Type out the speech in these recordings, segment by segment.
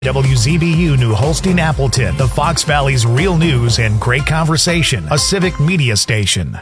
WZBU New Holstein Appleton, the Fox Valley's real news and great conversation, a civic media station.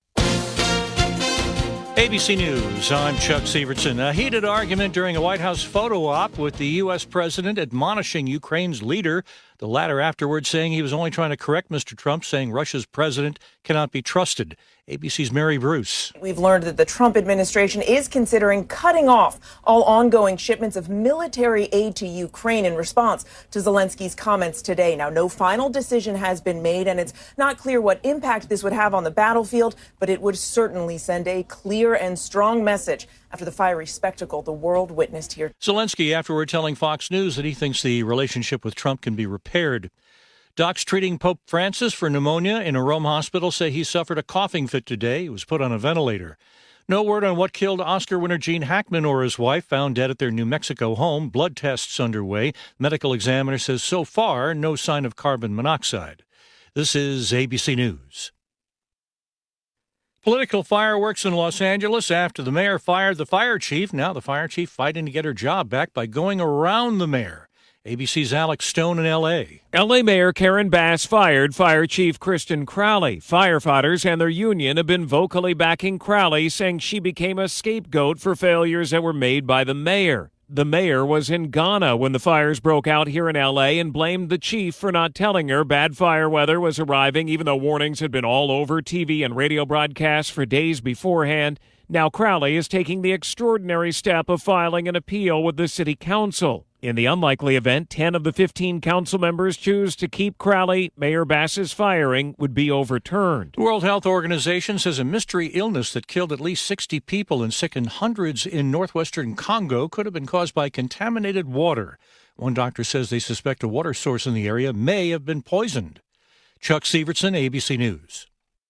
ABC News, I'm Chuck Severson. A heated argument during a White House photo op with the U.S. president admonishing Ukraine's leader, the latter afterwards saying he was only trying to correct Mr. Trump, saying Russia's president cannot be trusted. ABC's Mary Bruce. We've learned that the Trump administration is considering cutting off all ongoing shipments of military aid to Ukraine in response to Zelensky's comments today. Now, no final decision has been made, and it's not clear what impact this would have on the battlefield, but it would certainly send a clear and strong message after the fiery spectacle the world witnessed here. Zelensky afterward telling Fox News that he thinks the relationship with Trump can be repaired. Docs treating Pope Francis for pneumonia in a Rome hospital say he suffered a coughing fit today. He was put on a ventilator. No word on what killed Oscar winner Gene Hackman or his wife, found dead at their New Mexico home. Blood tests underway. Medical examiner says so far, no sign of carbon monoxide. This is ABC News. Political fireworks in Los Angeles after the mayor fired the fire chief. Now the fire chief fighting to get her job back by going around the mayor. ABC's Alex Stone in L.A. L.A. Mayor Karen Bass fired Fire Chief Kristen Crowley. Firefighters and their union have been vocally backing Crowley, saying she became a scapegoat for failures that were made by the mayor. The mayor was in Ghana when the fires broke out here in L.A. and blamed the chief for not telling her bad fire weather was arriving, even though warnings had been all over TV and radio broadcasts for days beforehand. Now Crowley is taking the extraordinary step of filing an appeal with the city council. In the unlikely event 10 of the 15 council members choose to keep Crowley, Mayor Bass's firing would be overturned. The World Health Organization says a mystery illness that killed at least 60 people and sickened hundreds in northwestern Congo could have been caused by contaminated water. One doctor says they suspect a water source in the area may have been poisoned. Chuck Severson, ABC News.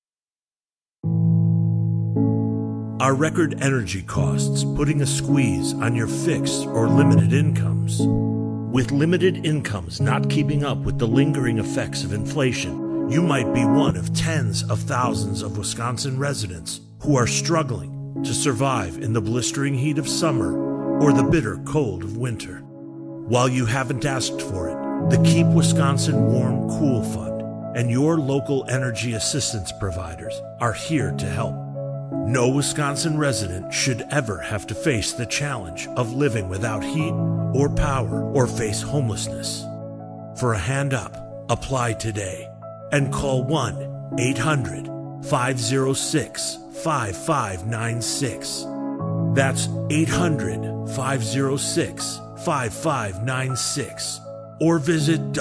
Are record energy costs putting a squeeze on your fixed or limited incomes? With limited incomes not keeping up with the lingering effects of inflation, you might be one of tens of thousands of Wisconsin residents who are struggling to survive in the blistering heat of summer or the bitter cold of winter. While you haven't asked for it, the Keep Wisconsin Warm Cool Fund and your local energy assistance providers are here to help. No Wisconsin resident should ever have to face the challenge of living without heat or power or face homelessness. For a hand up, apply today and call 1-800-506-5596. That's 800-506-5596. Or visit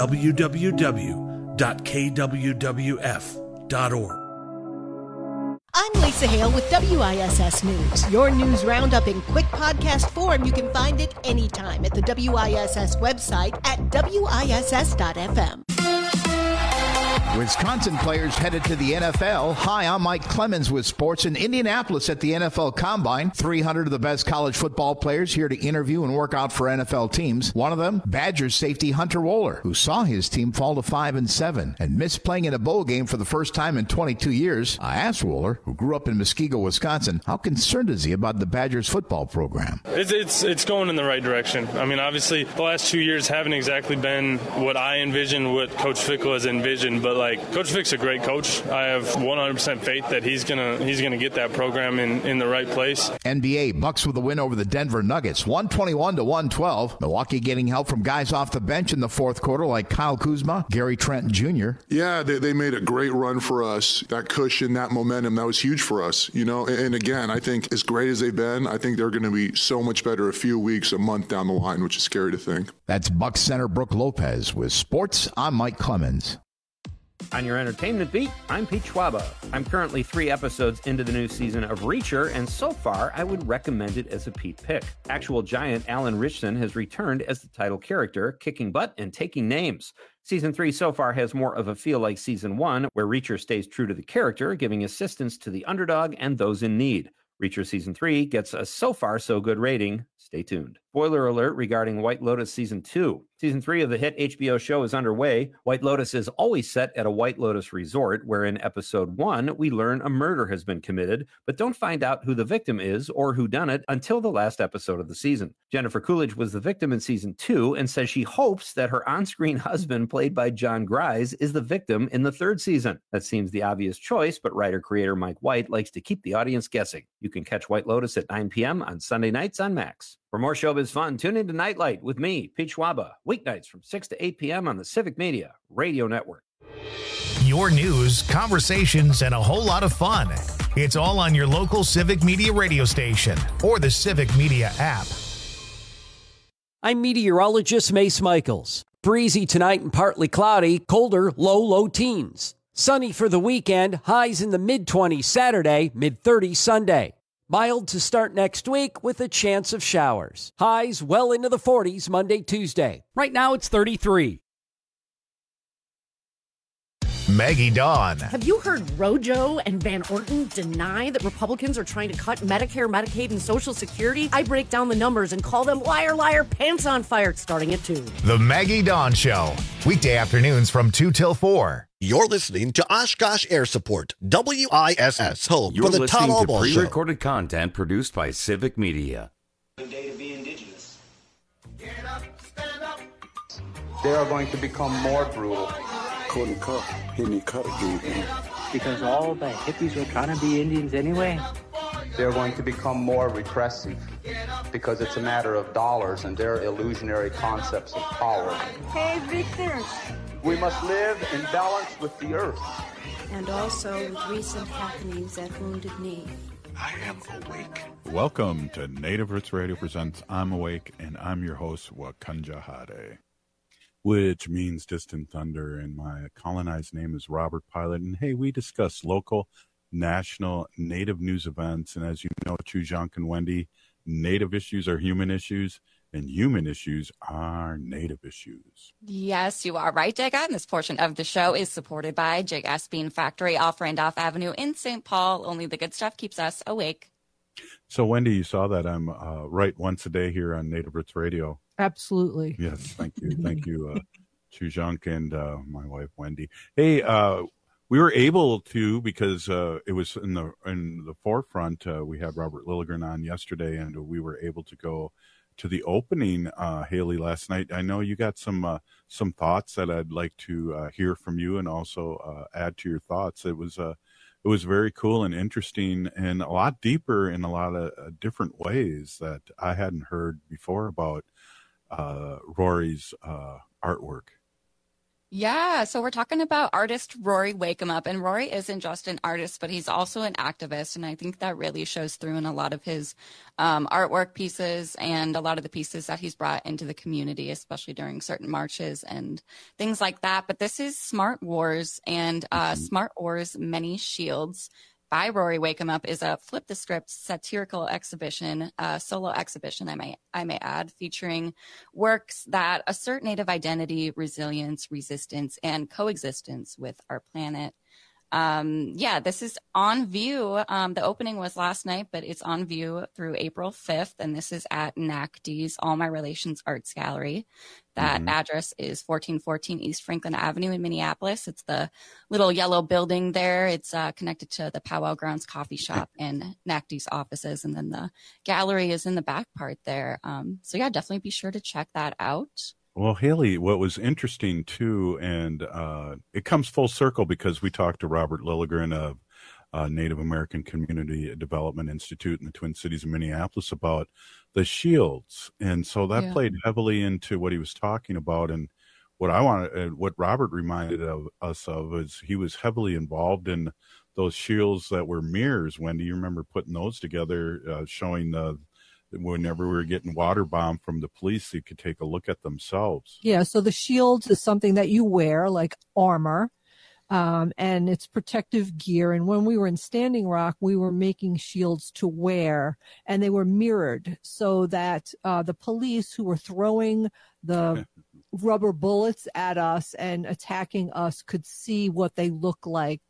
www.kwwf.org. I'm Lisa Hale with WISS News. Your news roundup in quick podcast form. You can find it anytime at the WISS website at WISS.FM. Wisconsin players headed to the NFL. Hi, I'm Mike Clemens with sports in Indianapolis at the NFL Combine. 300 of the best college football players here to interview and work out for NFL teams. One of them, Badgers safety Hunter Wohler, who saw his team fall to 5-7 and missed playing in a bowl game for the first time in 22 years. I asked Wohler, who grew up in Muskego, Wisconsin, how concerned is he about the Badgers football program? It's going in the right direction. I mean, obviously, the last 2 years haven't exactly been what I envisioned, what Coach Fickle has envisioned, but Coach Fick's a great coach. I have 100% faith that he's gonna get that program in the right place. NBA Bucks with a win over the Denver Nuggets, 121-112. Milwaukee getting help from guys off the bench in the fourth quarter like Kyle Kuzma, Gary Trent Jr. Yeah, they made a great run for us. That cushion, that momentum, that was huge for us. You know, and again, I think as great as they've been, I think they're going to be so much better a few weeks, a month down the line, which is scary to think. That's Bucks center Brooke Lopez with sports. I'm Mike Clemens. On your entertainment beat, I'm Pete Schwaba. I'm currently 3 episodes into the new season of Reacher, and so far, I would recommend it as a Pete pick. Actual giant Alan Ritchson has returned as the title character, kicking butt and taking names. Season 3 so far has more of a feel like Season 1, where Reacher stays true to the character, giving assistance to the underdog and those in need. Reacher Season 3 gets a so far so good rating. Stay tuned. Spoiler alert regarding White Lotus Season 2. Season 3 of the hit HBO show is underway. White Lotus is always set at a White Lotus resort, where in episode 1, we learn a murder has been committed, but don't find out who the victim is or who done it until the last episode of the season. Jennifer Coolidge was the victim in Season 2 and says she hopes that her on-screen husband, played by John Grise, is the victim in the 3rd season. That seems the obvious choice, but writer-creator Mike White likes to keep the audience guessing. You can catch White Lotus at 9 p.m. on Sunday nights on Max. For more showbiz fun, tune into Nightlight with me, Pete Schwaba, weeknights from 6 to 8 p.m. on the Civic Media Radio Network. Your news, conversations, and a whole lot of fun. It's all on your local Civic Media radio station or the Civic Media app. I'm meteorologist Mace Michaels. Breezy tonight and partly cloudy, colder, low teens. Sunny for the weekend, highs in the mid-20s Saturday, mid-30s Sunday. Mild to start next week with a chance of showers. Highs well into the 40s Monday, Tuesday. Right now it's 33. Maggie Dawn. Have you heard Rojo and Van Orton deny that Republicans are trying to cut Medicare, Medicaid, and Social Security? I break down the numbers and call them liar, liar, pants on fire, starting at 2. The Maggie Dawn Show. Weekday afternoons from 2 till 4. You're listening to Oshkosh Air Support, WISS, home You're for the Todd listening to Albaugh Show. pre-recorded content produced by Civic Media. Day to be indigenous. Get up, stand up. They are going to become more brutal. Couldn't cut. He didn't cut again. Because all the hippies were trying to be Indians anyway. They're going to become more repressive because it's a matter of dollars and their illusionary concepts of power. Hey, Victor. We must live in balance with the earth. And also with recent happenings at Wounded Knee. I am awake. Welcome to Native Roots Radio presents I'm Awake, and I'm your host, Wakanja Hade, which means distant thunder, and my colonized name is Robert Pilot. And hey, we discuss local, national, Native news events, and as you know, Chujank and Wendy, Native issues are human issues, and human issues are Native issues. Yes, you are right, Jake. And this portion of the show is supported by Jake S. Bean Factory off Randolph Avenue in St. Paul. Only the good stuff keeps us awake. So, Wendy, you saw that I'm right once a day here on Native Roots Radio. Absolutely. Yes, thank you. Thank you, Chujank and my wife, Wendy. Hey, we were able to, because it was in the forefront, we had Robert Lilligren on yesterday, and we were able to go to the opening, Haley, last night. I know you got some thoughts that I'd like to hear from you, and also add to your thoughts. It was very cool and interesting, and a lot deeper in a lot of different ways that I hadn't heard before about Rory's artwork. Yeah, so we're talking about artist Rory Wakeup, and Rory isn't just an artist, but he's also an activist, and I think that really shows through in a lot of his artwork pieces and a lot of the pieces that he's brought into the community, especially during certain marches and things like that. But this is Smart Wars, and Smart Wars Many Shields by Rory Wakeup is a flip the script satirical exhibition, solo exhibition, I may add, featuring works that assert Native identity, resilience, resistance, and coexistence with our planet. This is on view. The opening was last night, but it's on view through April 5th, and this is at NACD's All My Relations Arts Gallery. That address is 1414 East Franklin Avenue in Minneapolis. It's the little yellow building there. It's connected to the Powwow Grounds Coffee Shop and NACD's offices, and then the gallery is in the back part there. Definitely be sure to check that out. Well, Haley, what was interesting too, and it comes full circle because we talked to Robert Lilligren of Native American Community Development Institute in the Twin Cities of Minneapolis about the shields, and so that played heavily into what he was talking about. And what Robert reminded us of is he was heavily involved in those shields that were mirrors. Wendy, you remember putting those together, showing whenever we were getting water bombed from the police, you could take a look at themselves. Yeah, so the shields is something that you wear like armor, and it's protective gear. And when we were in Standing Rock, we were making shields to wear, and they were mirrored so that the police who were throwing the rubber bullets at us and attacking us could see what they look like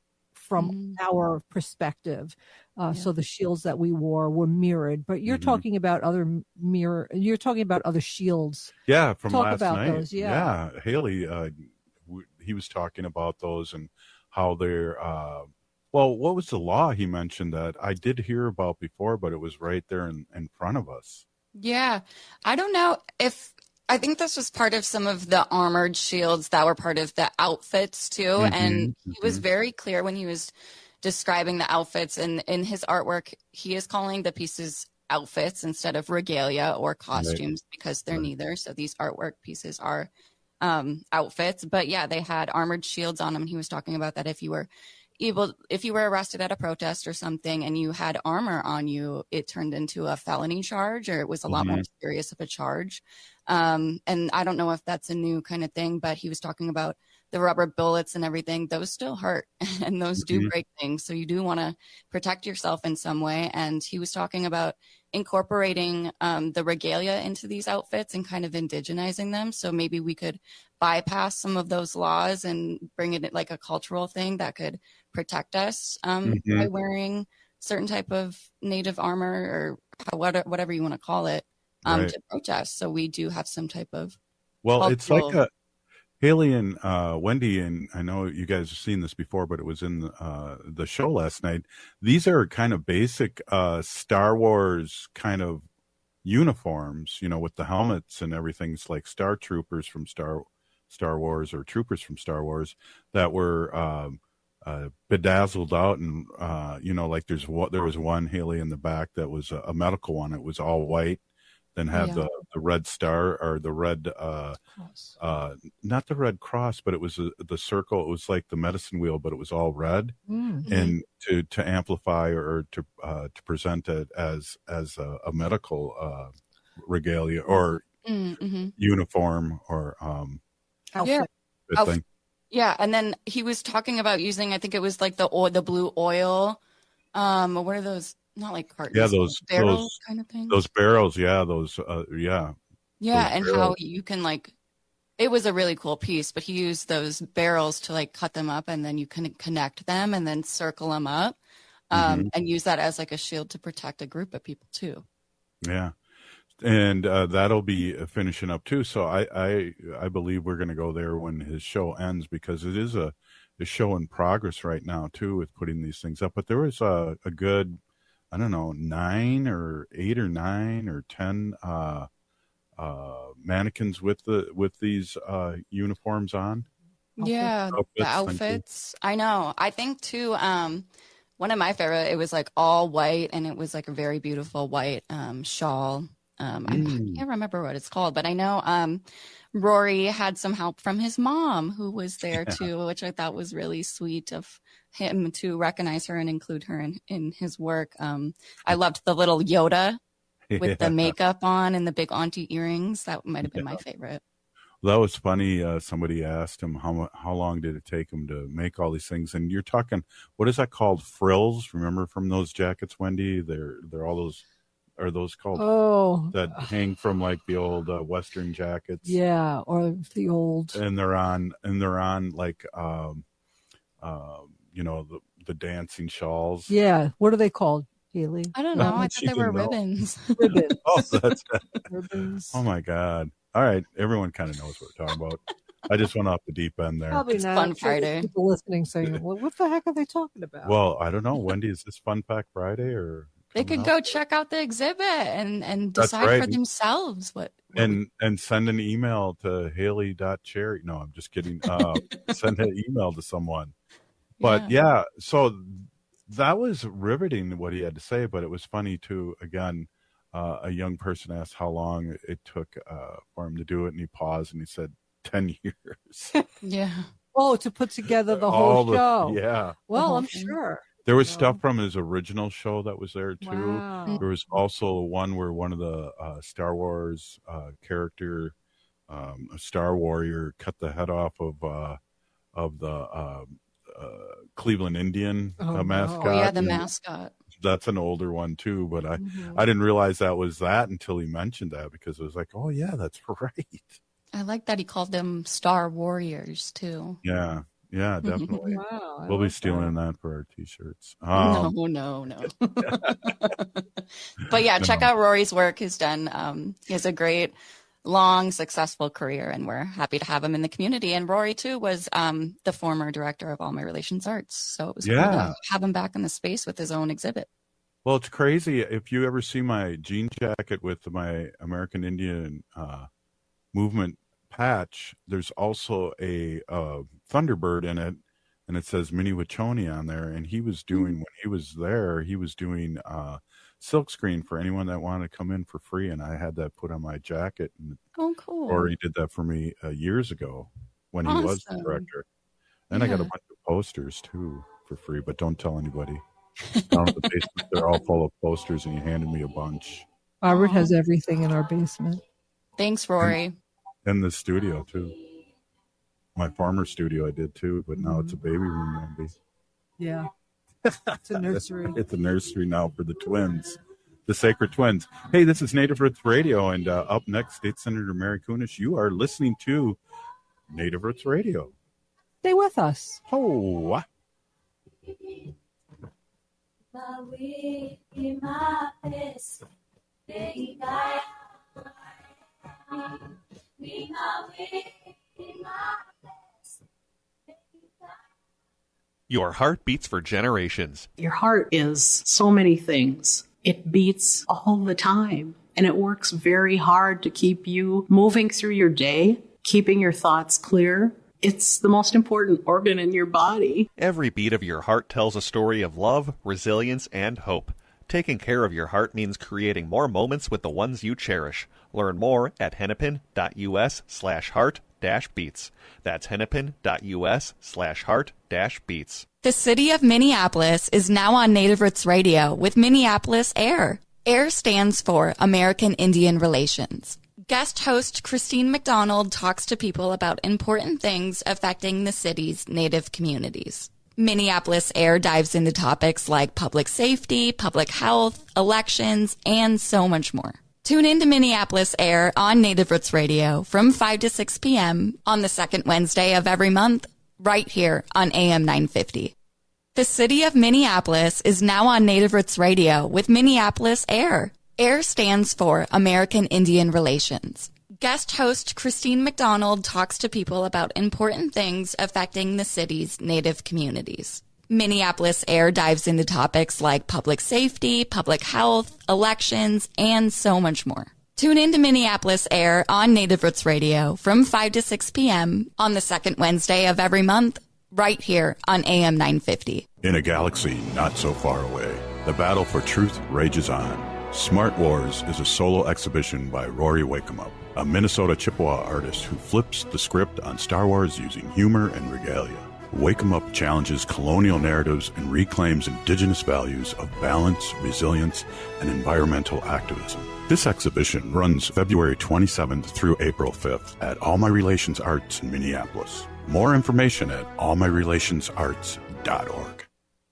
from our perspective. So the shields that we wore were mirrored, but you're talking about you're talking about other shields. Yeah. From Talk last about night. those. Yeah. Haley, he was talking about those and how they're, well, what was the law he mentioned that I did hear about before, but it was right there in front of us. Yeah. I don't know I think this was part of some of the armored shields that were part of the outfits too. And he was very clear when he was describing the outfits, and in his artwork, he is calling the pieces outfits instead of regalia or costumes because they're neither. So these artwork pieces are outfits, but yeah, they had armored shields on them. He was talking about that if you were arrested at a protest or something and you had armor on you, it turned into a felony charge, or it was a lot more serious of a charge. And I don't know if that's a new kind of thing, but he was talking about the rubber bullets and everything. Those still hurt and those do break things. So you do want to protect yourself in some way. And he was talking about incorporating the regalia into these outfits and kind of indigenizing them. So maybe we could bypass some of those laws and bring it like a cultural thing that could protect us by wearing certain type of native armor or whatever you want to call it to protest. So we do have some type of it's like Haley and Wendy, and I know you guys have seen this before, but it was in the show last night. These are kind of basic Star Wars kind of uniforms, with the helmets and everything. It's like Star Troopers from Star Wars or Troopers from Star Wars that were bedazzled out, and like there was one, Haley, in the back that was a medical one. It was all white. Then had the red star or the red, not the red cross, but it was the circle. It was like the medicine wheel, but it was all red, and to amplify or to present it as a medical regalia or uniform or outfit. Thing. Yeah, and then he was talking about using, I think it was like the blue oil. What are those? Not like cartons. Yeah, those barrels kind of thing. Those barrels, yeah, Yeah, and barrels. how you can it was a really cool piece, but he used those barrels to cut them up, and then you can connect them and then circle them up, and use that as like a shield to protect a group of people too. Yeah, and that'll be finishing up too. So I believe we're going to go there when his show ends, because it is a show in progress right now too with putting these things up. But there was a good, I don't know, 9 or 8 or 9 or 10 mannequins with these uniforms on. Yeah, the outfits. I know. I think too. One of my favorite. It was like all white, and it was like a very beautiful white shawl. I can't remember what it's called, but I know Rory had some help from his mom, who was there too, which I thought was really sweet of him to recognize her and include her in his work. I loved the little Yoda with the makeup on and the big auntie earrings. That might have been my favorite. Well, that was funny. Somebody asked him how long did it take him to make all these things, and you're talking, what is that called? Frills? Remember from those jackets, Wendy? They're all those. Are those called that hang from like the old Western jackets? Yeah, or the old. And they're on like the dancing shawls. Yeah, what are they called, Haley? I don't know. I thought they were ribbons. Ribbons. That's ribbons. Oh my God! All right, everyone kind of knows what we're talking about. I just went off the deep end there. Probably not. Fun Friday. People listening saying, "Well, what the heck are they talking about?" Well, I don't know. Wendy, is this Fun Fact Friday or? They could go check out the exhibit and decide for themselves what and send an email to Haley.cherry. No, I'm just kidding. Send an email to someone. But yeah, so that was riveting what he had to say, but it was funny too. Again, a young person asked how long it took for him to do it, and he paused and he said 10 years. Yeah. Oh, to put together the whole show. Yeah. Well, I'm sure. There was stuff from his original show that was there too. Wow. There was also one where one of the Star Wars character, a Star Warrior, cut the head off of the Cleveland Indian mascot. Oh yeah, the mascot. That's an older one too, but I didn't realize that was that until he mentioned that, because it was like, oh yeah, that's right. I like that he called them Star Warriors too. Yeah. Yeah, definitely. Wow, we'll be stealing that for our T-shirts. No. But yeah, check out Rory's work. He's done. He has a great, long, successful career, and we're happy to have him in the community. And Rory too was the former director of All My Relations Arts, so it was cool to have him back in the space with his own exhibit. Well, it's crazy. If you ever see my jean jacket with my American Indian movement patch, there's also a Thunderbird in it, and it says Minnie Wachoni on there. And he was doing, when he was there, he was doing silkscreen for anyone that wanted to come in for free, and I had that put on my jacket. And cool. Rory did that for me years ago when he was the director. And I got a bunch of posters too for free, but don't tell anybody. Down in the basement, they're all full of posters, and he handed me a bunch. Robert has everything in our basement. Thanks, Rory. And the studio too. My farmer studio I did too, but now it's a baby room, Wendy. Yeah. It's a nursery. It's a nursery now for the twins, the Sacred Twins. Hey, this is Native Roots Radio, and up next, State Senator Mary Kunesh. You are listening to Native Roots Radio. Stay with us. Oh. Your heart beats for generations. Your heart is so many things. It beats all the time, and it works very hard to keep you moving through your day, keeping your thoughts clear. It's the most important organ in your body. Every beat of your heart tells a story of love, resilience, and hope. Taking care of your heart means creating more moments with the ones you cherish. Learn more at hennepin.us/heart-beats. That's hennepin.us/heart-beats. The city of Minneapolis is now on Native Roots Radio with Minneapolis AIR. AIR stands for American Indian Relations. Guest host Christine McDonald talks to people about important things affecting the city's Native communities. Minneapolis AIR dives into topics like public safety, public health, elections, and so much more. Tune in to Minneapolis AIR on Native Roots Radio from 5 to 6 p.m. on the second Wednesday of every month, right here on AM 950. The city of Minneapolis is now on Native Roots Radio with Minneapolis AIR. AIR stands for American Indian Relations. Guest host Christine McDonald talks to people about important things affecting the city's Native communities. Minneapolis AIR dives into topics like public safety, public health, elections, and so much more. Tune in to Minneapolis AIR on Native Roots Radio from 5 to 6 p.m. on the second Wednesday of every month, right here on AM 950. In a galaxy not so far away, the battle for truth rages on. Smart Wars is a solo exhibition by Rory Wakemup, a Minnesota Chippewa artist who flips the script on Star Wars using humor and regalia. Wakemup challenges colonial narratives and reclaims indigenous values of balance, resilience, and environmental activism. This exhibition runs February 27th through April 5th at All My Relations Arts in Minneapolis. More information at allmyrelationsarts.org.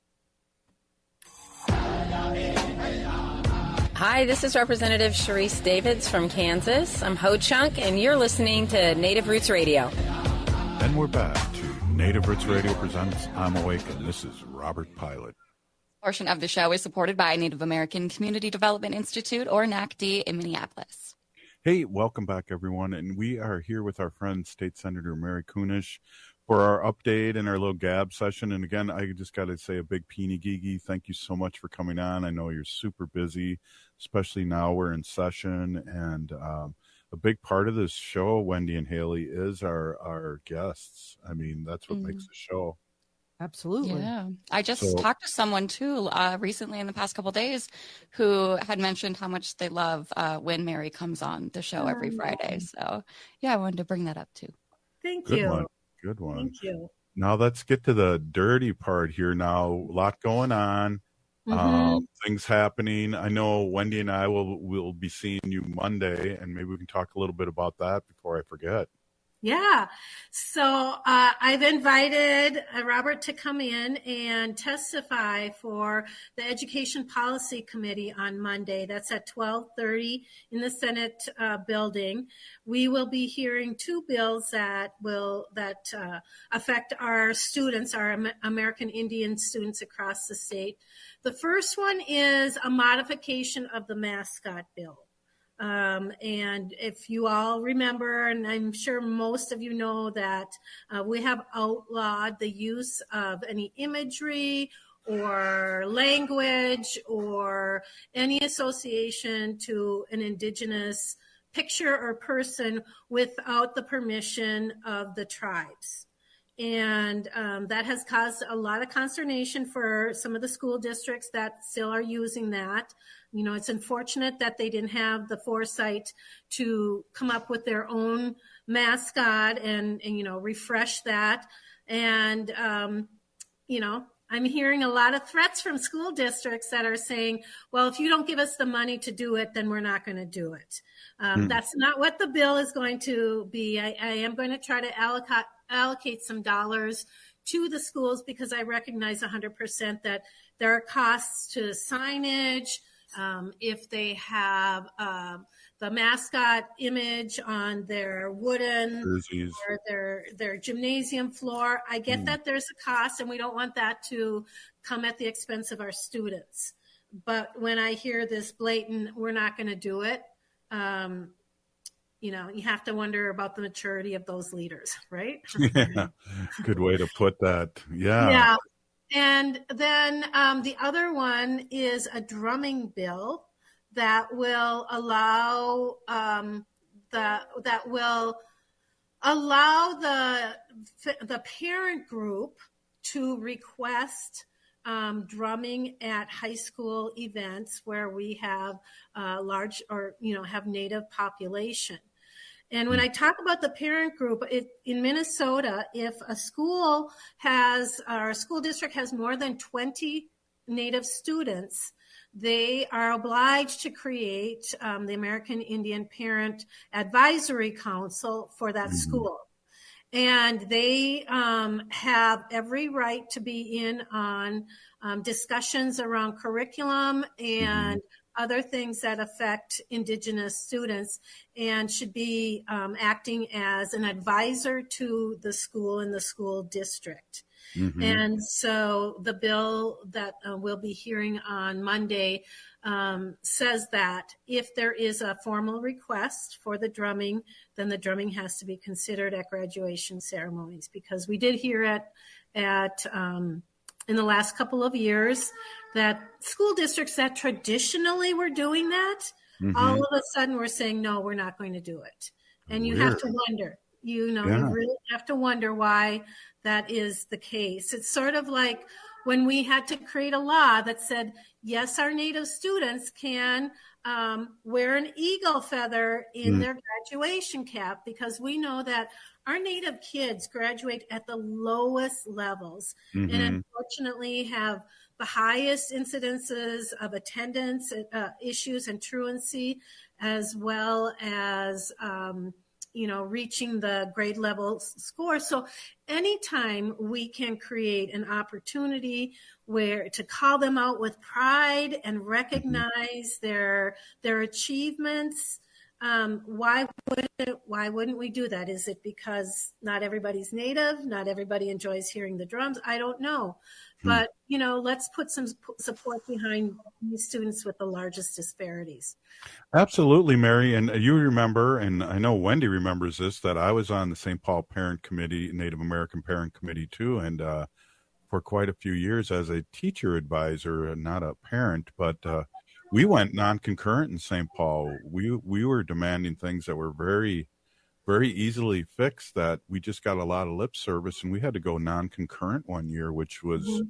Hi, this is Representative Sharice Davids from Kansas. I'm Ho Chunk, and you're listening to Native Roots Radio. And we're back to Native Roots Radio presents I'm Awake, and this is Robert Pilot. Portion of the show is supported by Native American Community Development Institute, or NACD, in Minneapolis. Hey, welcome back, everyone. And we are here with our friend, State Senator Mary Kunesh, for our update and our little gab session. And again, I just got to say a big peenie gigi. Thank you so much for coming on. I know you're super busy, especially now we're in session. And a big part of this show, Wendy and Haley, is our guests. I mean, that's what makes the show. Absolutely. Yeah. I just talked to someone too recently in the past couple of days who had mentioned how much they love when Mary comes on the show every Friday. So yeah, I wanted to bring that up too. Thank you. Good one. Thank you. Now let's get to the dirty part here now. A lot going on. Things happening. I know Wendy and I will be seeing you Monday, and maybe we can talk a little bit about that before I forget. Yeah. So I've invited Robert to come in and testify for the Education Policy Committee on Monday. That's at 12:30 in the Senate building. We will be hearing two bills that affect our students, our American Indian students across the state. The first one is a modification of the mascot bill. And if you all remember, and I'm sure most of you know that we have outlawed the use of any imagery or language or any association to an indigenous picture or person without the permission of the tribes. And that has caused a lot of consternation for some of the school districts that still are using that. You know, it's unfortunate that they didn't have the foresight to come up with their own mascot and you know, refresh that. And, you know, I'm hearing a lot of threats from school districts that are saying, well, if you don't give us the money to do it, then we're not going to do it. That's not what the bill is going to be. I am going to try to allocate some dollars to the schools because I recognize 100% that there are costs to signage. If they have the mascot image on their wooden jerseys or their gymnasium floor, I get that there's a cost and we don't want that to come at the expense of our students. But when I hear this blatant, we're not going to do it, you know, you have to wonder about the maturity of those leaders, right? Yeah, good way to put that. Yeah. Yeah. And then the other one is a drumming bill that will allow the parent group to request drumming at high school events where we have large or have Native population. And when I talk about the parent group, in Minnesota, if a school or a school district has more than 20 Native students, they are obliged to create the American Indian Parent Advisory Council for that school. And they have every right to be in on discussions around curriculum and other things that affect Indigenous students, and should be acting as an advisor to the school and the school district. And so the bill that we'll be hearing on Monday says that if there is a formal request for the drumming, then the drumming has to be considered at graduation ceremonies, because we did hear in the last couple of years that school districts that traditionally were doing that, all of a sudden we're saying, no, we're not going to do it. And you have to wonder, you really have to wonder why that is the case. It's sort of like when we had to create a law that said, yes, our Native students can wear an eagle feather in their graduation cap, because we know that our Native kids graduate at the lowest levels and unfortunately have the highest incidences of attendance issues and truancy, as well as reaching the grade level score. So anytime we can create an opportunity where to call them out with pride and recognize their achievements, why wouldn't we do that? Is it because not everybody's Native? Not everybody enjoys hearing the drums? I don't know. But, let's put some support behind these students with the largest disparities. Absolutely, Mary. And you remember, and I know Wendy remembers this, that I was on the St. Paul Parent Committee, Native American Parent Committee too. And for quite a few years as a teacher advisor, not a parent, but we went non-concurrent in St. Paul. We were demanding things that were very, very easily fixed, that we just got a lot of lip service, and we had to go non-concurrent one year, which was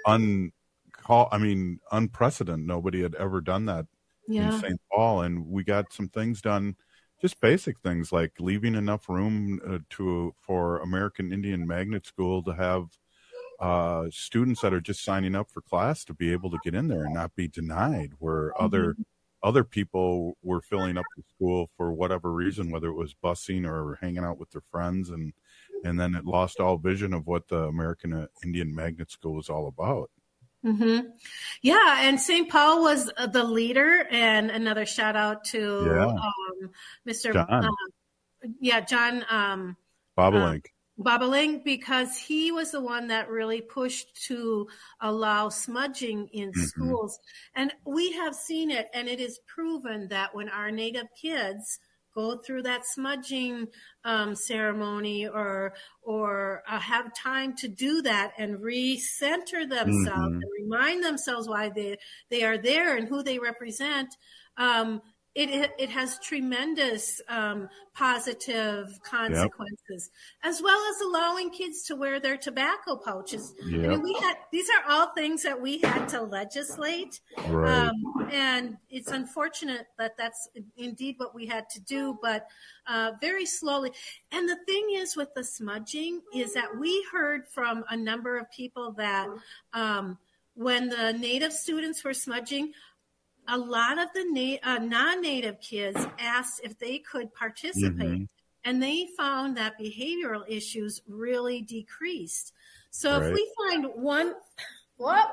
unprecedented. Nobody had ever done that in St. Paul, and we got some things done, just basic things like leaving enough room for American Indian Magnet School to have students that are just signing up for class to be able to get in there and not be denied, where other other people were filling up the school for whatever reason, whether it was busing or hanging out with their friends, and then it lost all vision of what the American Indian Magnet School was all about. Mm-hmm. Yeah, and St. Paul was the leader, and another shout out to Mr. John Bobolink. Bobolink, because he was the one that really pushed to allow smudging in schools. And we have seen it, and it is proven that when our Native kids go through that smudging ceremony or have time to do that and recenter themselves and remind themselves why they are there and who they represent, it has tremendous positive consequences, as well as allowing kids to wear their tobacco pouches. Yep. I mean, these are all things that we had to legislate, right. And it's unfortunate that that's indeed what we had to do, but very slowly. And the thing is with the smudging is that we heard from a number of people that when the Native students were smudging, a lot of the non-Native kids asked if they could participate, and they found that behavioral issues really decreased. So if we find one, well,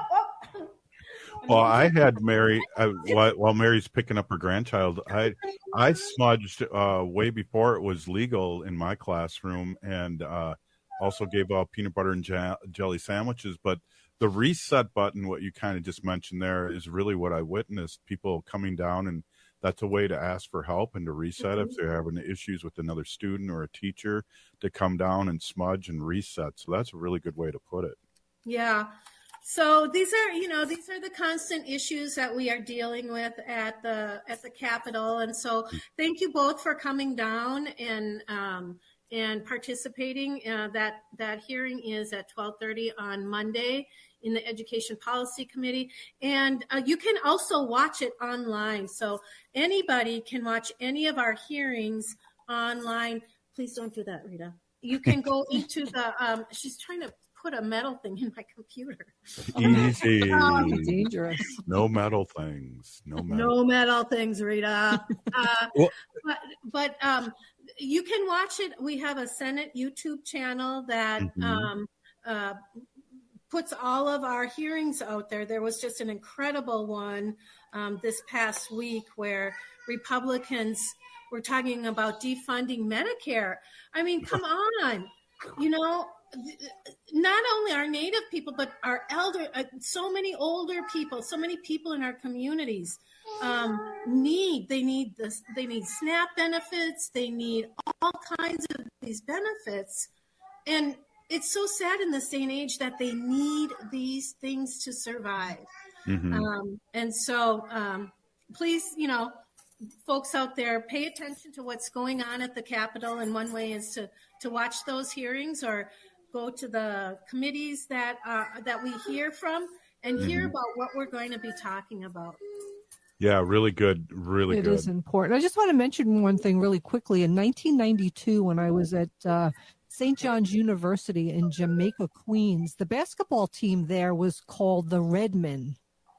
I had Mary while Mary's picking up her grandchild. I smudged way before it was legal in my classroom, and also gave out peanut butter and jelly sandwiches, but the reset button, what you kind of just mentioned there, is really what I witnessed. People coming down, and that's a way to ask for help and to reset if they're having issues with another student or a teacher, to come down and smudge and reset. So that's a really good way to put it. Yeah. So these are the constant issues that we are dealing with at the Capitol. And so thank you both for coming down and participating. That hearing is at 12:30 on Monday in the Education Policy Committee. And you can also watch it online. So anybody can watch any of our hearings online. Please don't do that, Rita. You can go into the, she's trying to put a metal thing in my computer. Easy. Dangerous. No metal things. No metal things, Rita. But you can watch it. We have a Senate YouTube channel that puts all of our hearings out there. There was just an incredible one this past week where Republicans were talking about defunding Medicare. I mean, come on. Not only our Native people, but our elder, so many older people, so many people in our communities need SNAP benefits. They need all kinds of these benefits. And it's so sad in this day and age that they need these things to survive. And so please, folks out there, pay attention to what's going on at the Capitol. And one way is to watch those hearings or go to the committees that we hear from and hear about what we're going to be talking about. Yeah, really good. Really good. It is important. I just want to mention one thing really quickly. In 1992, when I was at St. John's University in Jamaica, Queens, the basketball team there was called the Redmen.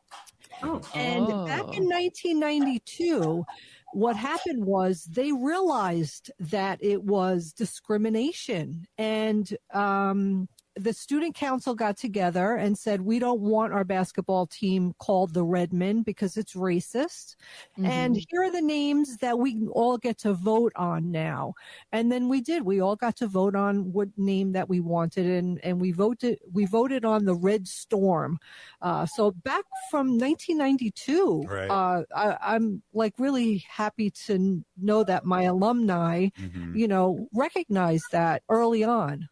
And back in 1992, what happened was they realized that it was discrimination, and the student council got together and said, we don't want our basketball team called the Redmen because it's racist. And here are the names that we all get to vote on now. And then we did. We all got to vote on what name that we wanted, and we voted on the Red Storm. So back from 1992, right. I'm like really happy to know that my alumni, recognized that early on.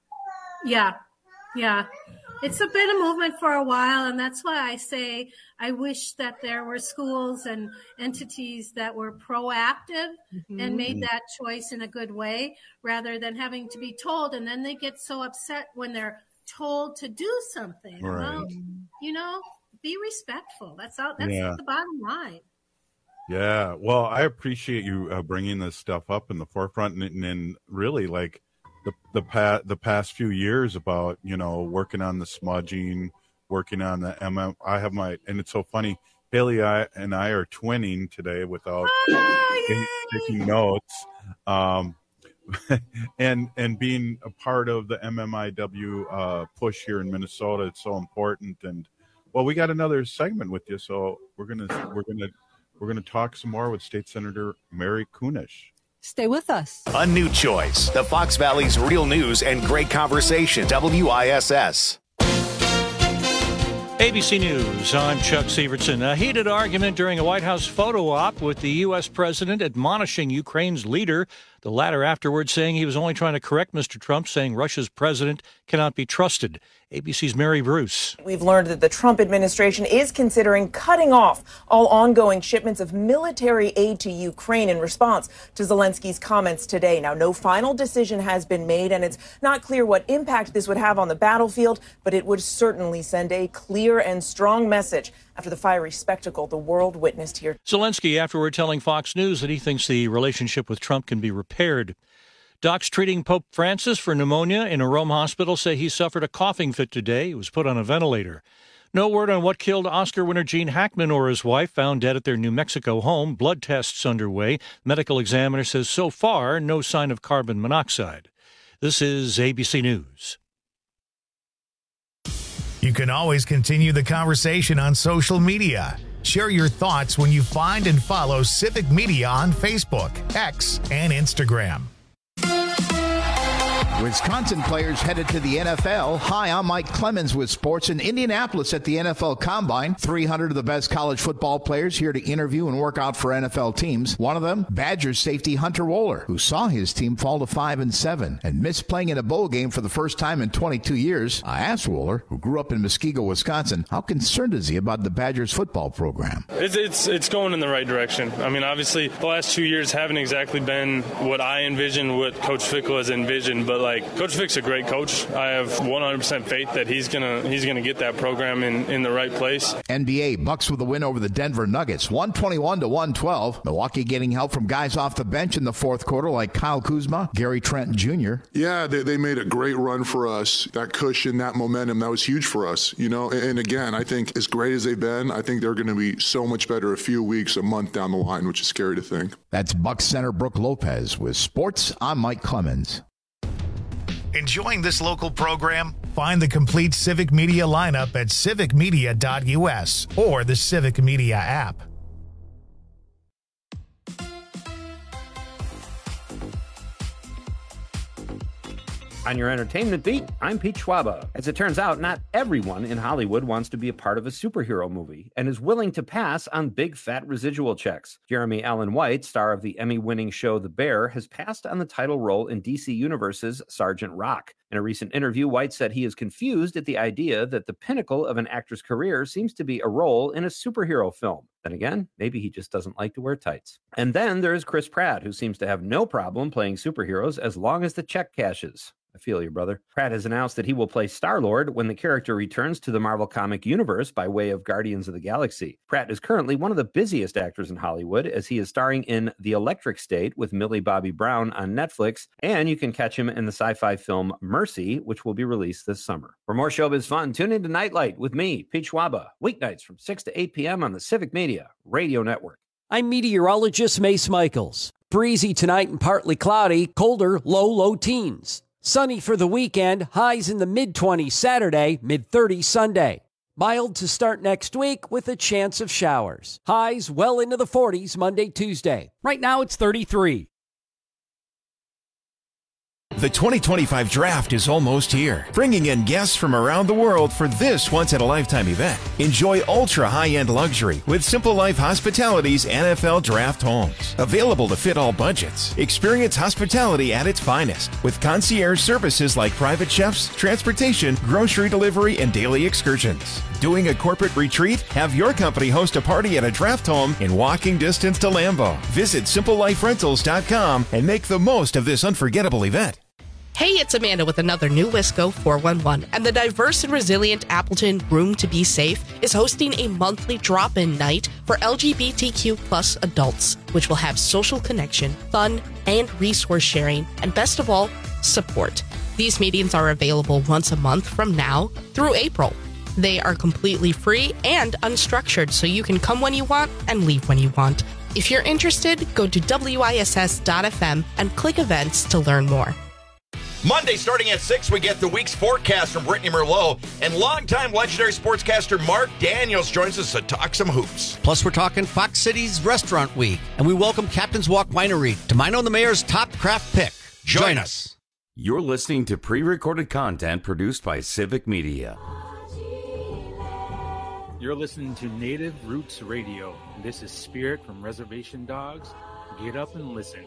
Yeah, it's been a movement for a while, and that's why I say I wish that there were schools and entities that were proactive and made that choice in a good way, rather than having to be told, and then they get so upset when they're told to do something. Right. Well, be respectful. That's the bottom line. Yeah, well, I appreciate you bringing this stuff up in the forefront, and really like the past few years about, working on the smudging, working on the I have and it's so funny, Haley and I are twinning today without taking notes. And being a part of the MMIW push here in Minnesota, it's so important. And well, we got another segment with you, so we're gonna talk some more with State Senator Mary Kunesh. Stay with us. A new choice, the Fox Valley's real news and great conversation. WISS. ABC News, I'm Chuck Severson. A heated argument during a White House photo op with the U.S. president admonishing Ukraine's leader, the latter afterwards saying he was only trying to correct Mr. Trump, saying Russia's president cannot be trusted. ABC's Mary Bruce. We've learned that the Trump administration is considering cutting off all ongoing shipments of military aid to Ukraine in response to Zelensky's comments today. Now, no final decision has been made, and it's not clear what impact this would have on the battlefield, but it would certainly send a clear and strong message after the fiery spectacle the world witnessed here. Zelensky afterward telling Fox News that he thinks the relationship with Trump can be repaired. Docs treating Pope Francis for pneumonia in a Rome hospital say he suffered a coughing fit today. He was put on a ventilator. No word on what killed Oscar winner Gene Hackman or his wife, found dead at their New Mexico home. Blood tests underway. Medical examiner says so far no sign of carbon monoxide. This is ABC News. You can always continue the conversation on social media. Share your thoughts when you find and follow Civic Media on Facebook, X, and Instagram. Wisconsin players headed to the NFL. Hi, I'm Mike Clemens with sports in Indianapolis at the NFL Combine. 300 of the best college football players here to interview and work out for NFL teams. One of them, Badgers safety Hunter Wohler, who saw his team fall to 5-7 and missed playing in a bowl game for the first time in 22 years. I asked Wohler, who grew up in Muskego, Wisconsin, how concerned is he about the Badgers football program? It's going in the right direction. I mean, obviously, the last 2 years haven't exactly been what I envisioned, what Coach Fickell has envisioned, but Coach Fick's a great coach. I have 100% faith that he's gonna get that program in the right place. NBA Bucks with a win over the Denver Nuggets, 121-112. Milwaukee getting help from guys off the bench in the fourth quarter like Kyle Kuzma, Gary Trent Jr. Yeah, they made a great run for us. That cushion, that momentum, that was huge for us. And again, I think as great as they've been, I think they're going to be so much better a few weeks, a month down the line, which is scary to think. That's Bucks center Brooke Lopez with sports. I'm Mike Clemens. Enjoying this local program? Find the complete Civic Media lineup at civicmedia.us or the Civic Media app. On your entertainment beat, I'm Pete Schwaba. As it turns out, not everyone in Hollywood wants to be a part of a superhero movie and is willing to pass on big fat residual checks. Jeremy Allen White, star of the Emmy-winning show The Bear, has passed on the title role in DC Universe's Sergeant Rock. In a recent interview, White said he is confused at the idea that the pinnacle of an actor's career seems to be a role in a superhero film. Then again, maybe he just doesn't like to wear tights. And then there is Chris Pratt, who seems to have no problem playing superheroes as long as the check cashes. I feel you, brother. Pratt has announced that he will play Star-Lord when the character returns to the Marvel comic universe by way of Guardians of the Galaxy. Pratt is currently one of the busiest actors in Hollywood, as he is starring in The Electric State with Millie Bobby Brown on Netflix, and you can catch him in the sci-fi film Mercy, which will be released this summer. For more showbiz fun, tune into Nightlight with me, Pete Schwaba, weeknights from 6 to 8 p.m. on the Civic Media Radio Network. I'm meteorologist Mace Michaels. Breezy tonight and partly cloudy, colder, low teens. Sunny for the weekend, highs in the mid-20s Saturday, mid-30s Sunday. Mild to start next week with a chance of showers. Highs well into the 40s Monday, Tuesday. Right now it's 33. The 2025 draft is almost here, bringing in guests from around the world for this once-in-a-lifetime event. Enjoy ultra-high-end luxury with Simple Life Hospitality's NFL Draft Homes. Available to fit all budgets. Experience hospitality at its finest with concierge services like private chefs, transportation, grocery delivery, and daily excursions. Doing a corporate retreat? Have your company host a party at a draft home in walking distance to Lambeau. Visit SimpleLifeRentals.com and make the most of this unforgettable event. Hey, it's Amanda with another new Wisco 411, and the diverse and resilient Appleton Room to Be Safe is hosting a monthly drop-in night for LGBTQ plus adults, which will have social connection, fun, and resource sharing, and best of all, support. These meetings are available once a month from now through April. They are completely free and unstructured, so you can come when you want and leave when you want. If you're interested, go to WISS.FM and click events to learn more. Monday, starting at 6, we get the week's forecast from Brittany Merlot, and longtime legendary sportscaster Mark Daniels joins us to talk some hoops. Plus, we're talking Fox Cities Restaurant Week, and we welcome Captain's Walk Winery to Mino and the Mayor's top craft pick. Join us. You're listening to pre-recorded content produced by Civic Media. You're listening to Native Roots Radio. This is Spirit from Reservation Dogs. Get up and listen.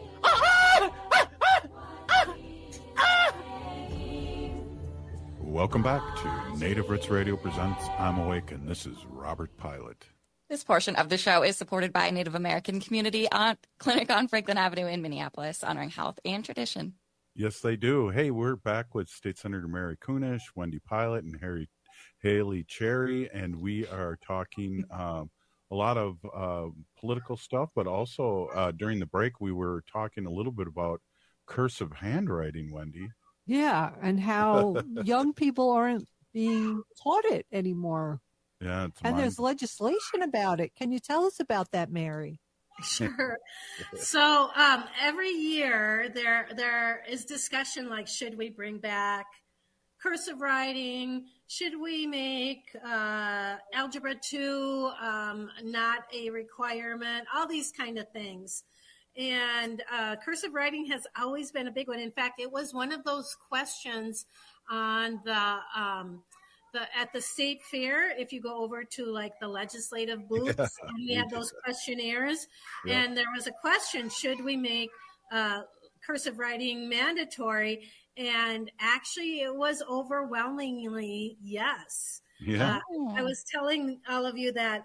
Welcome back to Native Roots Radio presents I'm Awake, and this is Robert Pilot. This portion of the show is supported by Native American Community Clinic on Franklin Avenue in Minneapolis, honoring health and tradition. Yes, they do. Hey, we're back with State Senator Mary Kunesh, Wendy Pilot, and Haley Cherry, and we are talking a lot of political stuff, but also during the break, we were talking a little bit about cursive handwriting, Wendy. Yeah, and how young people aren't being taught it anymore. Yeah, there's legislation about it. Can you tell us about that, Mary? Sure. So every year there is discussion like, should we bring back cursive writing? Should we make Algebra 2 not a requirement? All these kind of things. And cursive writing has always been a big one. In fact, it was one of those questions on at the state fair. If you go over to like the legislative booths, and we had those questionnaires, and there was a question: should we make cursive writing mandatory? And actually, it was overwhelmingly yes. Yeah. I was telling all of you that